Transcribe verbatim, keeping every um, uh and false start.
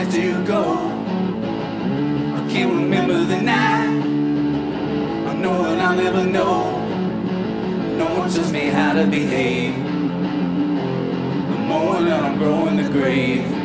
let you go. I can't remember the night. I know that I'll never know. No one tells me how to behave. The moment that I'm growing the grave.